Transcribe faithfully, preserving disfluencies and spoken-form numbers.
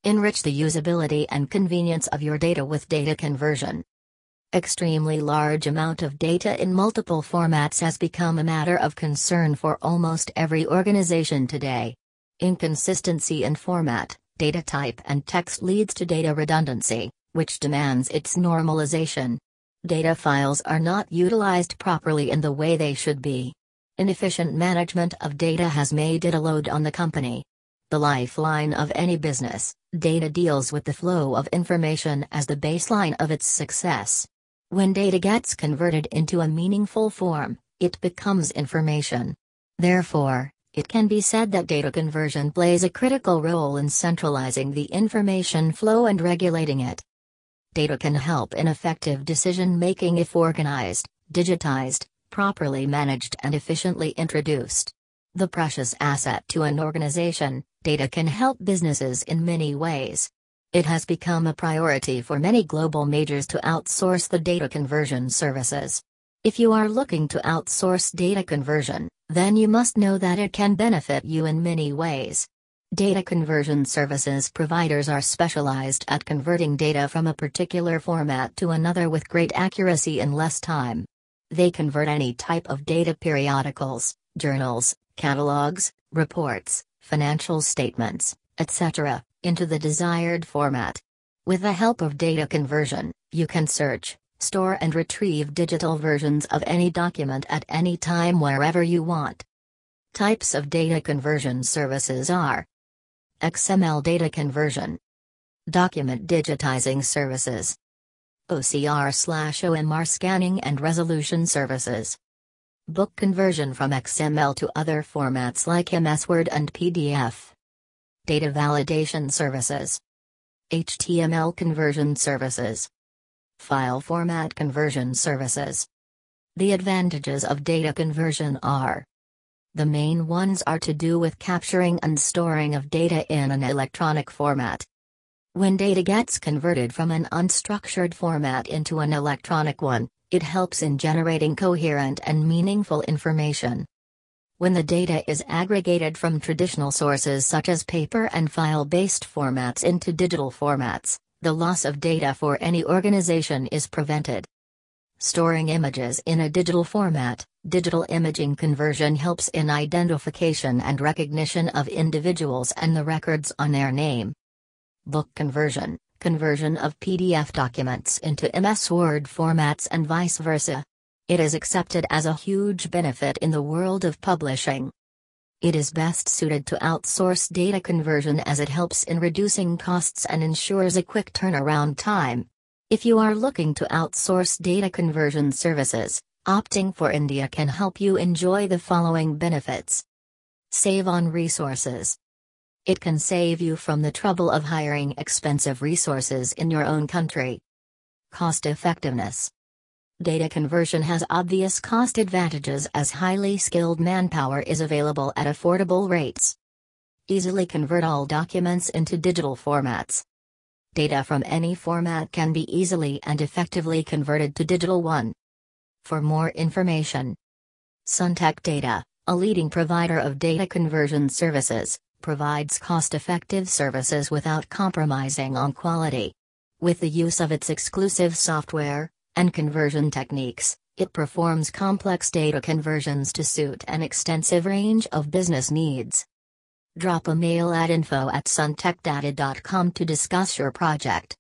Enrich the usability and convenience of your data with data conversion. Extremely large amount of data in multiple formats has become a matter of concern for almost every organization today. Inconsistency in format, data type and text leads to data redundancy, which demands its normalization. Data files are not utilized properly in the way they should be. Inefficient management of data has made it a load on the company. The lifeline of any business, data deals with the flow of information as the baseline of its success. When data gets converted into a meaningful form, it becomes information. Therefore, it can be said that data conversion plays a critical role in centralizing the information flow and regulating it. Data can help in effective decision-making if organized, digitized, properly managed and efficiently introduced. The precious asset to an organization, data can help businesses in many ways. It has become a priority for many global majors to outsource the data conversion services. If you are looking to outsource data conversion, then you must know that it can benefit you in many ways. Data conversion services providers are specialized at converting data from a particular format to another with great accuracy in less time. They convert any type of data: periodicals, journals, catalogs, reports, financial statements, et cetera, into the desired format. With the help of data conversion, you can search, store and retrieve digital versions of any document at any time wherever you want. Types of data conversion services are: X M L data conversion, document digitizing services, O C R slash O M R scanning and resolution services, book conversion from X M L to other formats like M S Word and P D F, data validation services, H T M L conversion services, file format conversion services. The advantages of data conversion are: the main ones are to do with capturing and storing of data in an electronic format. When data gets converted from an unstructured format into an electronic one, it helps in generating coherent and meaningful information. When the data is aggregated from traditional sources such as paper and file-based formats into digital formats, the loss of data for any organization is prevented. Storing images in a digital format, digital imaging conversion helps in identification and recognition of individuals and the records on their name. Book conversion, conversion of P D F documents into M S Word formats and vice versa. It is accepted as a huge benefit in the world of publishing. It is best suited to outsource data conversion as it helps in reducing costs and ensures a quick turnaround time. If you are looking to outsource data conversion services, opting for India can help you enjoy the following benefits. Save on resources. It can save you from the trouble of hiring expensive resources in your own country. Cost effectiveness. Data conversion has obvious cost advantages as highly skilled manpower is available at affordable rates. Easily convert all documents into digital formats. Data from any format can be easily and effectively converted to digital one. For more information, Suntech Data, a leading provider of data conversion services, provides cost-effective services without compromising on quality. With the use of its exclusive software and conversion techniques, it performs complex data conversions to suit an extensive range of business needs. Drop a mail at info at suntech data dot com to discuss your project.